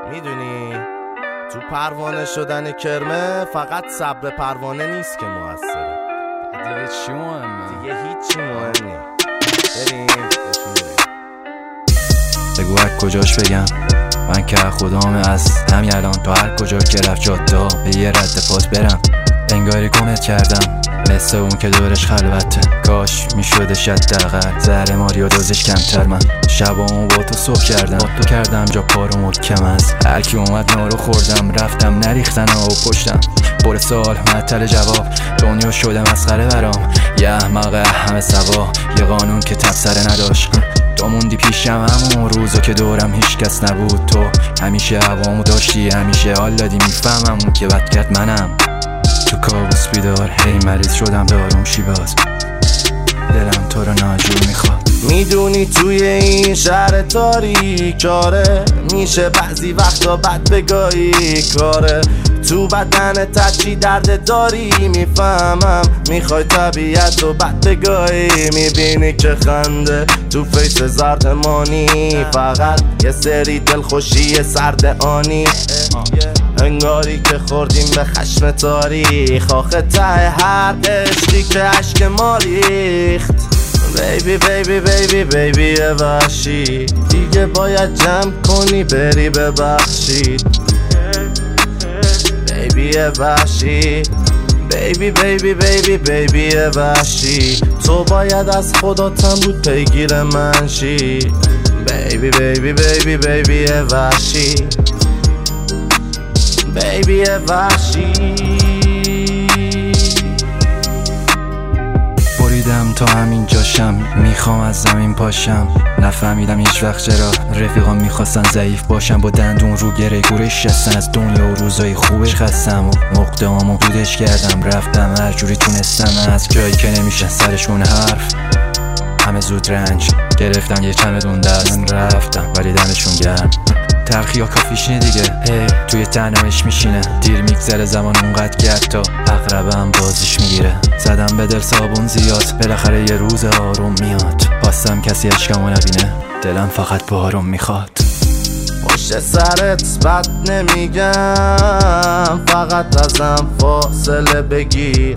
میدونی تو پروانه شدن کرمه فقط صبر پروانه نیست که موثره. دیگه چی مهمه؟ دیگه هیچی مهم نیست. بریم بگو از کجاش بگم من که خدام از همین الان تا هر کجا که رفت جادا به یه رد پاس برم. انگاری گمت کردم مثل اون که دورش خلوته. کاش میشدش حداقل زهر ماری و دوزش کمتر. من شبامو با تو صبح کردم، با تو کردم جا پارو محکم از هر کی اومد نارو خوردم. رفتم نریختن و پشتم پر سال معطل جواب. دنیا شده مسخره برام یه احمق همه سوا. یه قانون که تفسره نداشت تو موندی پیشم همون روزو که دورم هیچ کس نبود. تو همیشه هوامو داشتی، همیشه حال دادی. میفهمم اون که بد کرد منم. تو کابوس بیدار هی مریض شدم داروم شیباز. دلم تو رو ناجور میخواد. میدونی توی این شهر تاریک کاره میشه بعضی وقتا بد بگاهی کاره. تو بدن چی درد داری میفهمم. میخوای طبیعت رو بد بگاهی. میبینی که خنده تو فیس زردمانی فقط یه سری دلخوشی سرد آنی. انگاری که خوردیم به خشم تاریخ. آخه ته هر عشقی که عشق ما ریخت. بیبی بیبی بیبی بیبی وحشی دیگه باید جمع کنی بری ببخشید. بیبی وحشی بیبی بیبی بیبی بیبی وحشی تو باید از خداتم بود پیگیر من شی. بیبی بیبی بیبی بیبی وحشی بیبی وحشی. بریدم تا همین جاشم میخوام از زمین پاشم. نفهمیدم هیچ وقت چرا رفیقام میخواستن ضعیف باشم. با دندون رو گره گورش شستن از دنیا و روزای خوبش خستم و مقدامو بودش کردم. رفتم هر جوری تونستم از جایی که نمیشه سرشون حرف. همه زود رنج گرفتم یه چمدون دست رفتم ولی دمشون گرم. تلخی ها کافیش نه دیگه توی تنهایش میشینه. دیر میگذره زمان اونقدر گرد تا اقربم بازیش میگیره. زدم به دل صابون زیاد بالاخره یه روز آروم میاد. خواستم کسی اشکمو نبینه دلم فقط با آروم میخواد. پشت سرت بد نمیگم فقط ازم فاصله بگیر.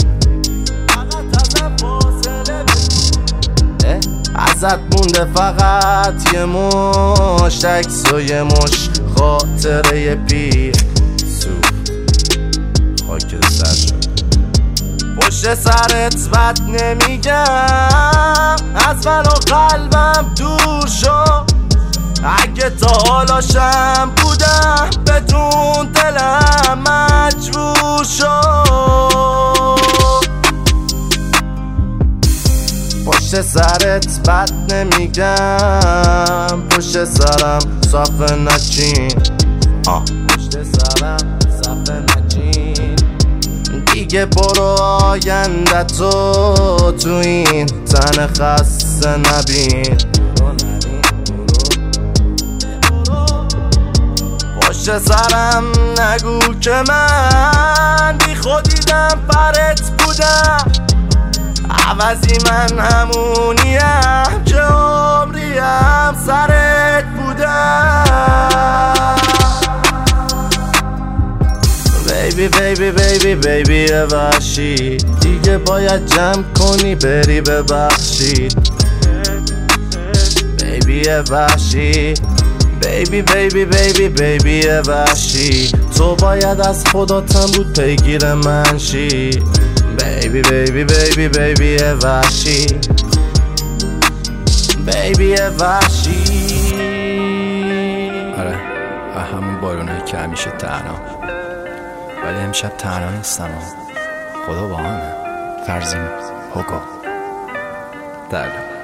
ازت مونده فقط یه مشت عکس و یه مش خاطره پیر. سوخت خاک سر شد. پشت سرت بد نمیگم از من و قلبم دور شو. اگه تا حالاشم بودم بدون دلم مجبور شو. پشت سرت بد نمیگم پشت سرم صفه نچین. پشت سرم صفه نچین. دیگه برو آینده تو این تن خسته نبین. پشت سرم نگو که من بی خودیدم پرت بودم. عوضی من همونیم که عمریم سرت بودم. بیبی بیبی بیبی بیبی وحشی دیگه باید جمع کنی بری ببخشید. بیبی وحشی بیبی بیبی بیبی بیبی وحشی تو باید از خداتم بود پیگیر من شی. بیبی بیبی بیبی بیبی وحشی بیبی وحشی. آره همون بارونایی که همیشه تنها ولی امشب تنها نیستم. خدا با همه. فرزین هوگو درد